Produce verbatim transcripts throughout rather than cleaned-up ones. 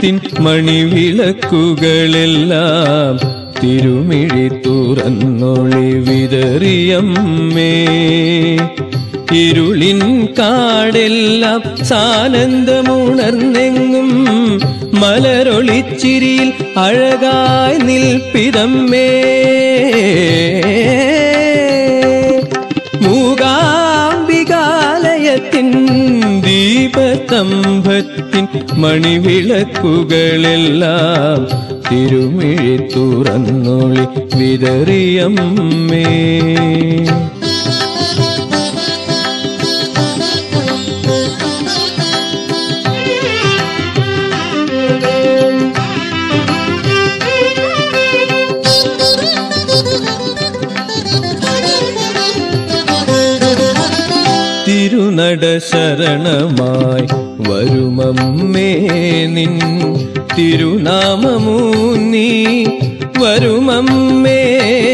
സ്തംഭത്തിൻ മണിവിളക്കുകളെല്ലാം തിരുമിഴി തുറന്നൊളി വിതറിയമ്മേ. ഇരുളിൻ കാടെല്ലാം സാനന്ദമുണർന്നെങ്ങും മലരൊളിച്ചിരിയിൽ അഴകായി നിൽപ്പിതമ്മേ. മൂകാംബികാലയത്തിൻ ദീപസ്തംഭത്തിൻ മണിവിളക്കുകളെല്ലാം തിരുമിഴി തുറന്നൊളി വിതറിയമ്മേ. തിരുനട ശരണമായി വരുമമ്മേ നിൻ തിരുനാമമൂന്നി വരുമമ്മേ.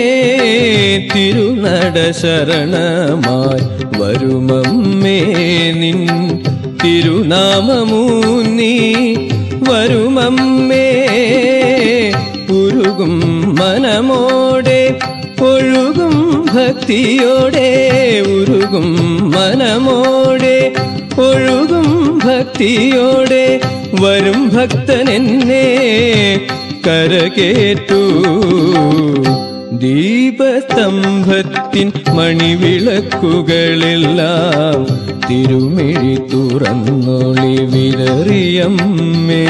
തിരുനട ശരണമായി വരുമമ്മേ നിൻ തിരുനാമമൂന്നി വരുമമ്മേ. ഉരുകും മനമോടെ ഒഴുകും ഭക്തിയോടെ ഉരുകും മനമോടെ ഒഴുകും ഭക്തിയോടെ വരും ഭക്തനെന്നെ കരകേറ്റു. ദീപസ്തംഭത്തിൻ മണിവിളക്കുകളെല്ലാം തിരുമിഴി തുറന്നൊളി വിതറിയമ്മേ.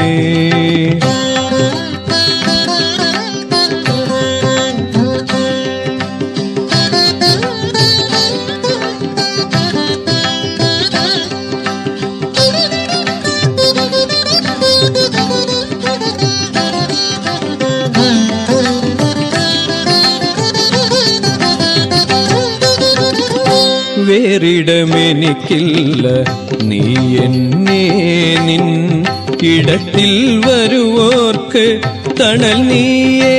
വേറിടമെനിക്കില്ല നീ എന്നെ നിൻ ഇടത്തിൽ വരുവോർക്ക് തണൽ നീയേ.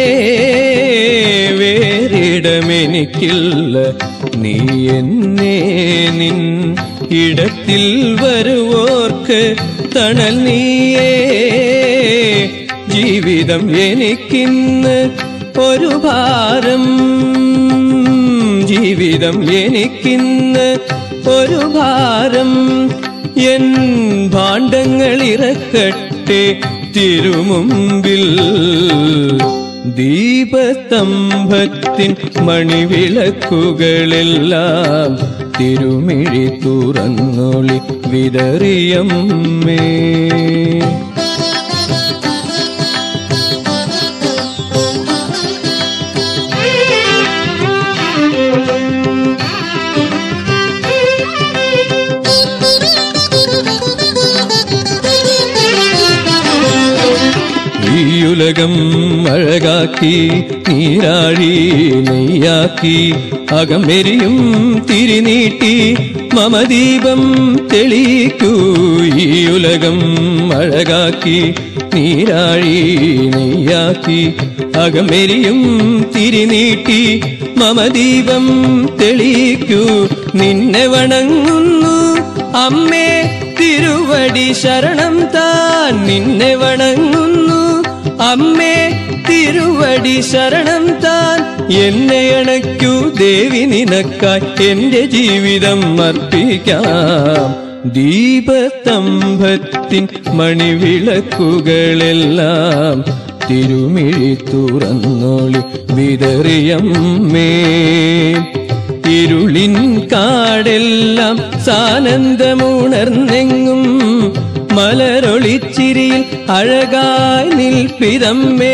വേറിടമെനിക്കില്ല നീ എന്നെ നിൻ ഇടത്തിൽ വരുവോർക്ക് തണൽ നീയേ. ജീവിതം എനിക്കിന്ന് ഒരു ഭാരം ജീവിതം എനിക്കിന്ന് ഒരു ഭാരം. എൻ ഭാണ്ഡങ്ങൾ ഇറക്കട്ടെ തിരുമുമ്പിൽ. ദീപസ്തംഭത്തിൻ മണിവിളക്കുകളെല്ലാം തിരുമിഴി തുറന്നൊളി വിതറിയമ്മേ. ഈയുലകം അഴകാക്കി നീരാഴി നെയ്യാക്കി അകമെരിയും തിരിനീട്ടി മമദീപം തെളിയിക്കൂ. ഈയുലകം അഴകാക്കി നീരാഴി നെയ്യാക്കി അകമെരിയും തിരിനീട്ടി മമദീപം തെളിയിക്കൂ. നിന്നെ വണങ്ങുന്നു അമ്മേ തിരുവടി ശരണം താൻ. നിന്നെ വണങ്ങുന്നു അമ്മേ തിരുവടി ശരണം താൻ. എന്നെ അണയ്ക്കൂ ദേവി നിനക്കായി എന്റെ ജീവിതം അർപ്പിക്കാം. ദീപസ്തംഭത്തിൻ മണിവിളക്കുകളെല്ലാം തിരുമിഴി തുറന്നൊളി വിതറിയമ്മേ. ഇരുളിൻ കാടെല്ലാം സാനന്ദമുണർന്നെങ്ങും മലരൊളിച്ചിരിയിൽ അഴകായി നിൽപ്പിതമ്മേ.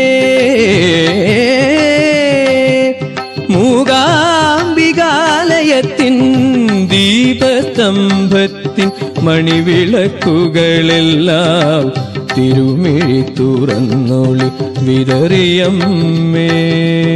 മൂകാംബികാലയത്തിൻ ദീപസ്തംഭത്തിൻ മണിവിളക്കുകളെല്ലാം തിരുമിഴി തുറന്നൊളി വിതറിയമ്മേ.